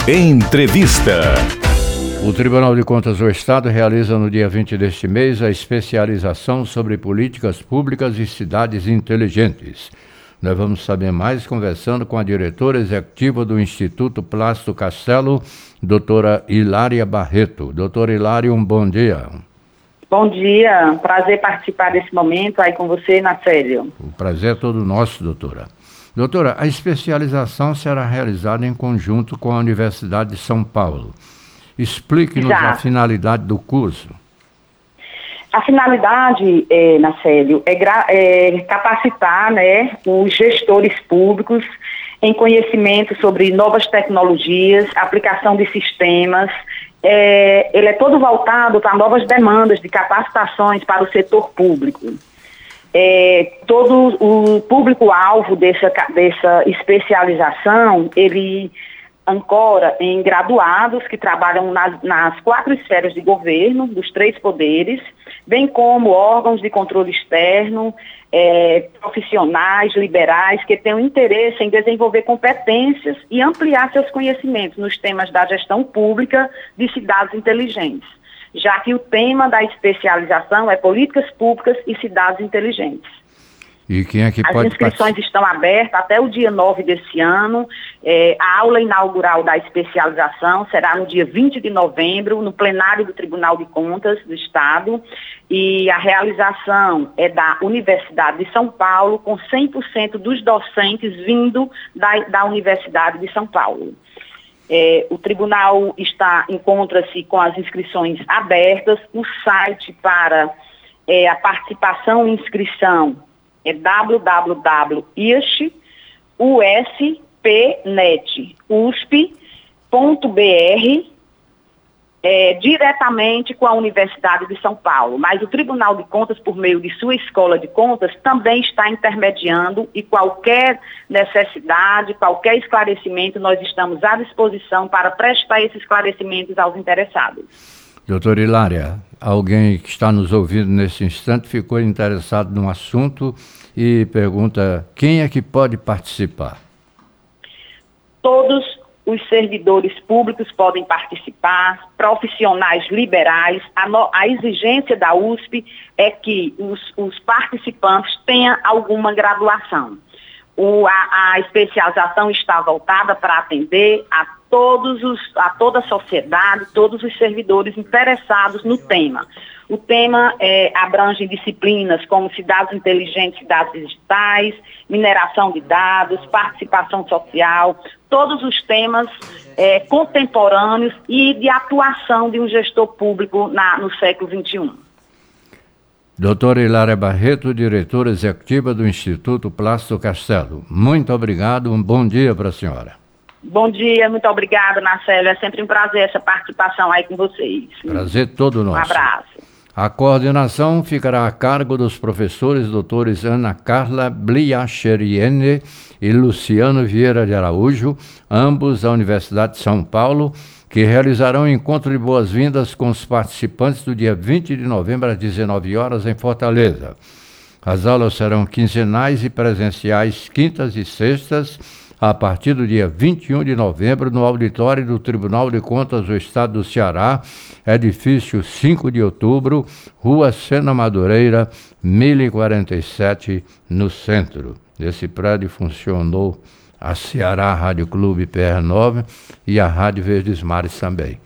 Entrevista. O Tribunal de Contas do Estado realiza no dia 20 deste mês a especialização sobre políticas públicas e cidades inteligentes. Nós vamos saber mais conversando com a diretora executiva do Instituto Plácido Castelo, doutora Hilária Barreto. Doutora Hilária, um bom dia. Bom dia, prazer participar desse momento aí com você, Nacélio. O prazer é todo nosso, doutora. Doutora, a especialização será realizada em conjunto com a Universidade de São Paulo. Explique-nos a finalidade do curso. A finalidade, Nacélio, é capacitar, os gestores públicos em conhecimento sobre novas tecnologias, aplicação de sistemas. Ele é todo voltado para novas demandas de capacitações para o setor público. Todo o público-alvo dessa especialização, ele ancora em graduados que trabalham nas 4 esferas de governo, dos 3 poderes, bem como órgãos de controle externo, profissionais, liberais, que tenham interesse em desenvolver competências e ampliar seus conhecimentos nos temas da gestão pública de cidades inteligentes, já que o tema da especialização é políticas públicas e cidades inteligentes. E quem é que As pode inscrições estão abertas até o dia 9 desse ano. A aula inaugural da especialização será no dia 20 de novembro, no plenário do Tribunal de Contas do Estado. E a realização é da Universidade de São Paulo, com 100% dos docentes vindo da Universidade de São Paulo. O tribunal encontra-se com as inscrições abertas. O site para a participação e inscrição é www.uspnet.usp.br, diretamente com a Universidade de São Paulo. Mas o Tribunal de Contas, por meio de sua Escola de Contas, também está intermediando, e qualquer necessidade, qualquer esclarecimento, nós estamos à disposição para prestar esses esclarecimentos aos interessados. Doutora Hilária, alguém que está nos ouvindo nesse instante ficou interessado no assunto e pergunta: quem é que pode participar? Todos os servidores públicos podem participar, profissionais liberais. A exigência da USP é que os participantes tenham alguma graduação. A especialização está voltada para atender a toda a sociedade, todos os servidores interessados no tema. O tema abrange disciplinas como cidades inteligentes, cidades digitais, mineração de dados, participação social, todos os temas contemporâneos e de atuação de um gestor público no século XXI. Doutora Hilária Barreto, diretora executiva do Instituto Plácido Castelo. Muito obrigado, um bom dia para a senhora. Bom dia, muito obrigada, Nacélio. É sempre um prazer essa participação aí com vocês. Prazer todo nosso. Um abraço. A coordenação ficará a cargo dos professores doutores Ana Carla Bliacheriene e Luciano Vieira de Araújo, ambos da Universidade de São Paulo, que realizarão um encontro de boas-vindas com os participantes do dia 20 de novembro às 19 horas em Fortaleza. As aulas serão quinzenais e presenciais quintas e sextas, a partir do dia 21 de novembro, no auditório do Tribunal de Contas do Estado do Ceará, edifício 5 de outubro, Rua Sena Madureira, 1047, no centro. Nesse prédio funcionou a Ceará Rádio Clube PR9 e a Rádio Verdes Mares também.